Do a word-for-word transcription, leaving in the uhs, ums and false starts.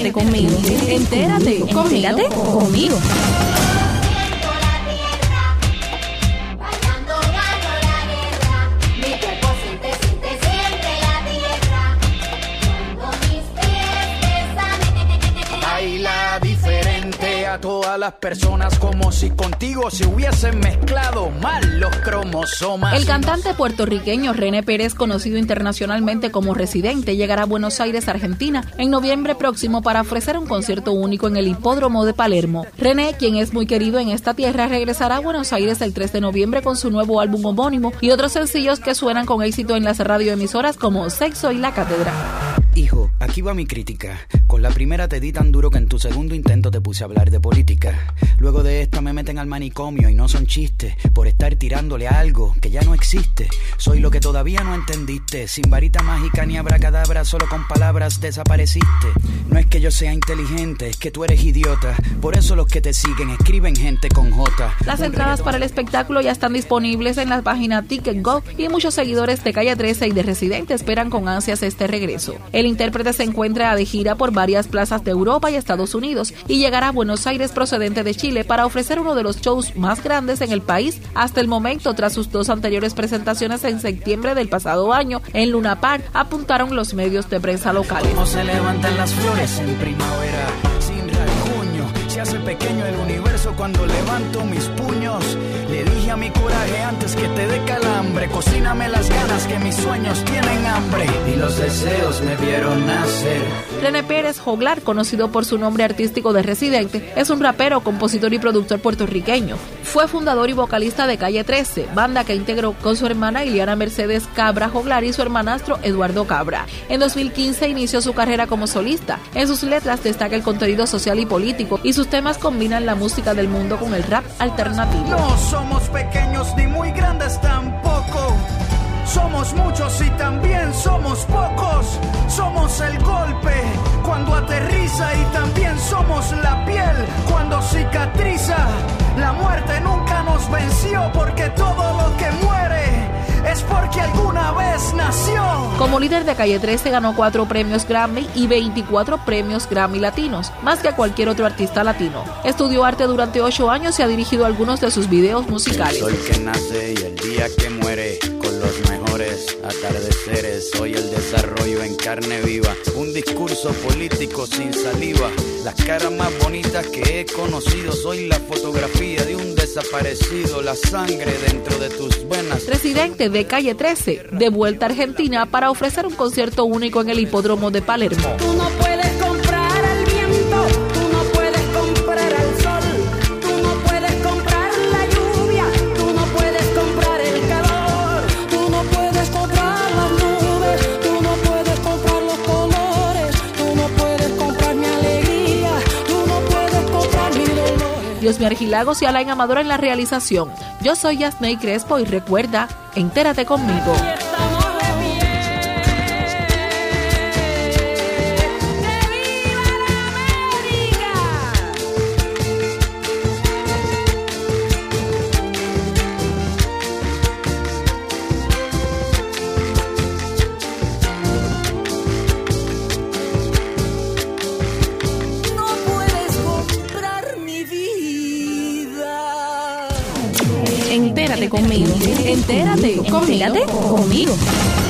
Entérate conmigo. Entérate. Entérate conmigo. A todas las personas como si contigo se hubiesen mezclado mal los cromosomas. El cantante puertorriqueño René Pérez, conocido internacionalmente como Residente, llegará a Buenos Aires, Argentina, en noviembre próximo para ofrecer un concierto único en el Hipódromo de Palermo. René, quien es muy querido en esta tierra, regresará a Buenos Aires el tres de noviembre con su nuevo álbum homónimo y otros sencillos que suenan con éxito en las radioemisoras como Sexo y La Cátedra. Hijo, aquí va mi crítica. Con la primera te di tan duro que en tu segundo intento te puse a hablar de política. Luego de esta me meten al manicomio y no son chistes por estar tirándole a algo que ya no existe. Soy lo que todavía no entendiste. Sin varita mágica ni abracadabra, solo con palabras desapareciste. No es que yo sea inteligente, es que tú eres idiota. Por eso los que te siguen escriben gente con J. Las entradas para el espectáculo ya están disponibles en la página Ticket Go y muchos seguidores de Calle trece y de Residente esperan con ansias este regreso. El intérprete se encuentra de gira por varias plazas de Europa y Estados Unidos y llegará a Buenos Aires procedente de Chile para ofrecer uno de los shows más grandes en el país hasta el momento, tras sus dos anteriores presentaciones en septiembre del pasado año en Luna Park, apuntaron los medios de prensa locales. ¿Cómo se levantan las flores en primavera? Sin rasguño, se hace pequeño el universo cuando levanto mis puños. Le dije a mi coraje antes que te dé calambre, cocíname las ganas que mis sueños tienen hambre y los deseos me vieron nacer. René Pérez Joglar, conocido por su nombre artístico de Residente, es un rapero, compositor y productor puertorriqueño. Fue fundador y vocalista de Calle trece, banda que integró con su hermana Iliana Mercedes Cabra Joglar y su hermanastro Eduardo Cabra. En dos mil quince inició su carrera como solista. En sus letras destaca el contenido social y político y sus temas combinan la música del mundo con el rap alternativo. No somos pequeños ni muy grandes tampoco. Somos muchos y también somos pocos. Somos el golpe cuando aterriza y también somos la piel cuando cicatriza. La muerte nunca nos venció porque todo lo que muere es porque alguna vez nació. Como líder de Calle trece ganó cuatro premios Grammy y veinticuatro premios Grammy latinos, más que cualquier otro artista latino. Estudió arte durante ocho años y ha dirigido algunos de sus videos musicales. Soy el que nace y el día que muere con los mejores atardeceres. Soy el desarrollo en carne viva, un discurso político sin saliva. Las caras más bonitas que he conocido. Soy la fotografía de un desaparecido, la sangre dentro de tus venas. Residente de Calle trece, de vuelta a Argentina para ofrecer un concierto único en el Hipódromo de Palermo. Tú no puedes comprar al viento, tú no puedes comprar al sol, tú no puedes comprar la lluvia, tú no puedes comprar el calor, tú no puedes comprar las nubes, tú no puedes comprar los colores, tú no puedes comprar mi alegría, tú no puedes comprar mi dolor. Diosmi Argilagos y Alain Amador en la realización. Yo soy Yasney Crespo y recuerda, entérate conmigo. Entérate conmigo. Entérate. Entérate conmigo.